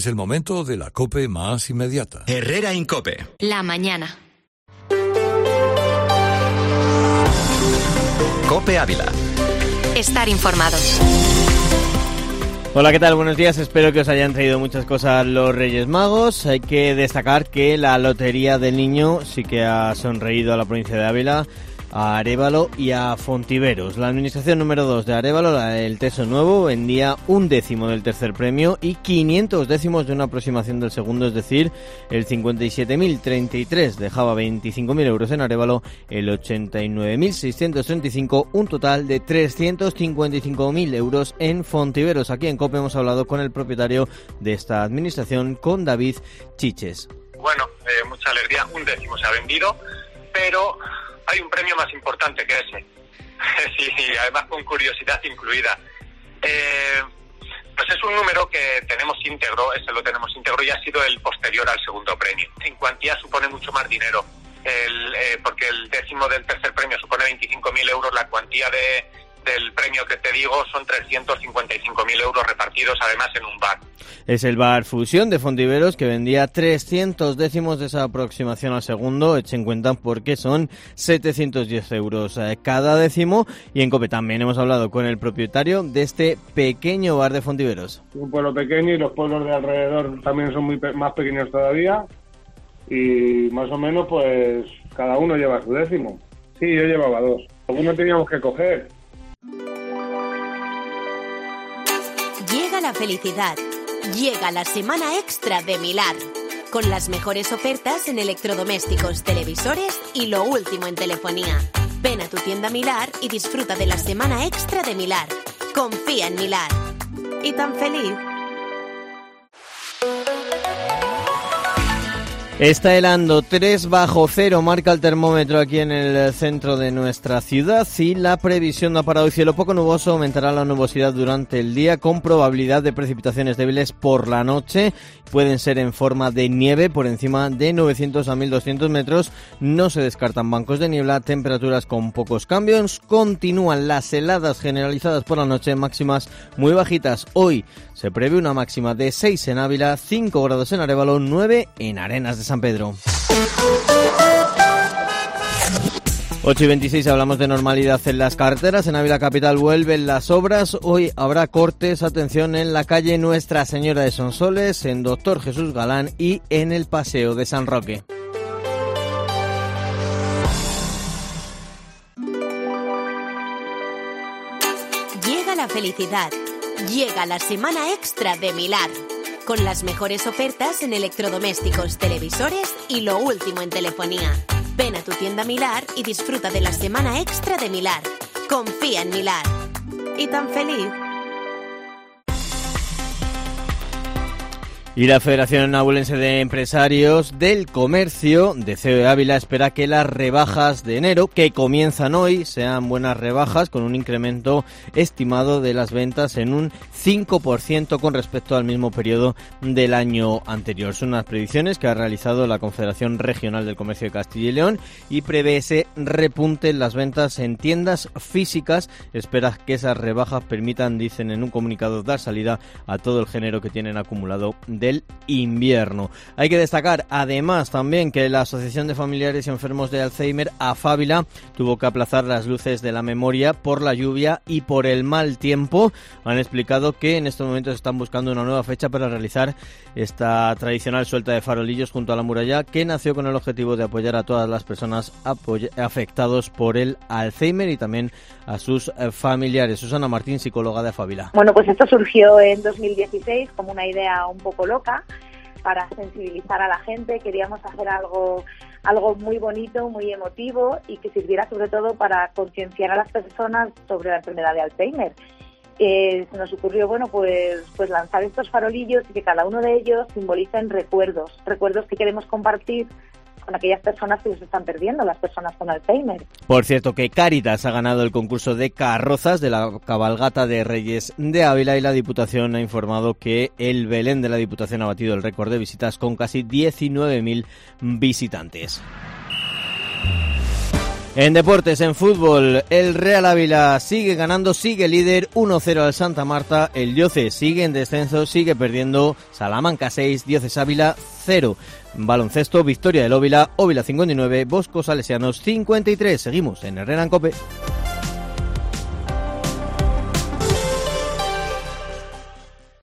Es el momento de la COPE más inmediata. Herrera Incope. La mañana. COPE Ávila. Estar informados. Hola, ¿qué tal? Buenos días. Espero que os hayan traído muchas cosas los Reyes Magos. Hay que destacar que la Lotería del Niño sí que ha sonreído a la provincia de Ávila, a Arévalo y a Fontiveros. La administración número 2 de Arévalo, el Teso Nuevo, vendía 1/10 del tercer premio y 500 décimos de una aproximación del segundo, es decir, el 57.033 dejaba 25.000 euros en Arévalo, el 89.635, un total de 355.000 euros en Fontiveros. Aquí en COPE hemos hablado con el propietario de esta administración, con David Chiches. Bueno, mucha alegría, 1/10 se ha vendido, pero hay un premio más importante que ese. Sí, además con curiosidad incluida. Pues es un número que tenemos íntegro, ese lo tenemos íntegro y ha sido el posterior al segundo premio. En cuantía supone mucho más dinero, porque el décimo del tercer premio supone 25.000 euros, la cuantía del premio que te digo son 355.000 euros repartidos además en un bar. Es el bar Fusión de Fontiveros, que vendía 300 décimos de esa aproximación al segundo, echen cuenta porque son 710 euros cada décimo. Y en COPE también hemos hablado con el propietario de este pequeño bar de Fontiveros. Un pueblo pequeño y los pueblos de alrededor también son más pequeños todavía, y más o menos pues cada uno lleva su décimo. Sí, yo llevaba 2. Algunos teníamos que coger. Llega la felicidad, llega la semana extra de Milar, con las mejores ofertas en electrodomésticos, televisores y lo último en telefonía. Ven a tu tienda Milar y disfruta de la semana extra de Milar. Confía en Milar. ¿Y tan feliz? Está helando, 3 bajo cero marca el termómetro aquí en el centro de nuestra ciudad, y la previsión da para hoy cielo poco nuboso, aumentará la nubosidad durante el día con probabilidad de precipitaciones débiles por la noche. Pueden ser en forma de nieve por encima de 900 a 1200 metros. No se descartan bancos de niebla, temperaturas con pocos cambios. Continúan las heladas generalizadas por la noche, máximas muy bajitas. Hoy se prevé una máxima de 6 en Ávila, 5 grados en Arévalo, 9 en Arenas de San Pedro. 8:26, hablamos de normalidad en las carreteras. En Ávila Capital vuelven las obras. Hoy habrá cortes, atención, en la calle Nuestra Señora de Sonsoles, en Doctor Jesús Galán y en el Paseo de San Roque. Llega la felicidad, llega la semana extra de Milar, con las mejores ofertas en electrodomésticos, televisores y lo último en telefonía. Ven a tu tienda Milar y disfruta de la semana extra de Milar. Confía en Milar. ¿Y tan feliz? Y la Federación Abulense de Empresarios del Comercio de COE Ávila espera que las rebajas de enero, que comienzan hoy, sean buenas rebajas, con un incremento estimado de las ventas en un 5% con respecto al mismo periodo del año anterior. Son unas predicciones que ha realizado la Confederación Regional del Comercio de Castilla y León y prevé ese repunte en las ventas en tiendas físicas. Espera que esas rebajas permitan, dicen en un comunicado, dar salida a todo el género que tienen acumulado del invierno. Hay que destacar además también que la Asociación de Familiares y Enfermos de Alzheimer, AFABILA, tuvo que aplazar las luces de la memoria por la lluvia y por el mal tiempo. Han explicado que en estos momentos están buscando una nueva fecha para realizar esta tradicional suelta de farolillos junto a la muralla, que nació con el objetivo de apoyar a todas las personas afectados por el Alzheimer y también a sus familiares. Susana Martín, psicóloga de AFABILA. Bueno, pues esto surgió en 2016 como una idea un poco loca para sensibilizar a la gente. Queríamos hacer algo muy bonito, muy emotivo y que sirviera sobre todo para concienciar a las personas sobre la enfermedad de Alzheimer. Se nos ocurrió, bueno, pues lanzar estos farolillos y que cada uno de ellos simbolicen recuerdos que queremos compartir con aquellas personas que los están perdiendo, las personas con Alzheimer. Por cierto, que Cáritas ha ganado el concurso de carrozas de la cabalgata de Reyes de Ávila y la Diputación ha informado que el Belén de la Diputación ha batido el récord de visitas con casi 19.000 visitantes. En deportes, en fútbol, el Real Ávila sigue ganando, sigue líder, 1-0 al Santa Marta. El Dioces sigue en descenso, sigue perdiendo. Salamanca 6, Dioces Ávila 0. Baloncesto, victoria del Óvila, Óvila 59, Bosco Salesianos 53. Seguimos en Herrera en COPE.